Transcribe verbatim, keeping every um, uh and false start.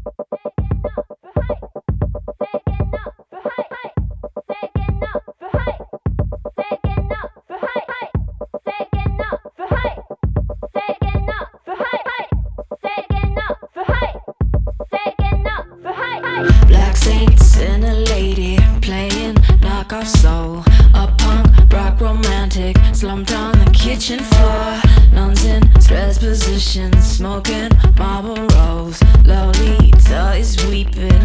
Black saints and a lady playing knockoff soul. A punk rock romantic slumped on the kitchen floor. Nuns in stress positions smoking Marlboros. Lolita is weeping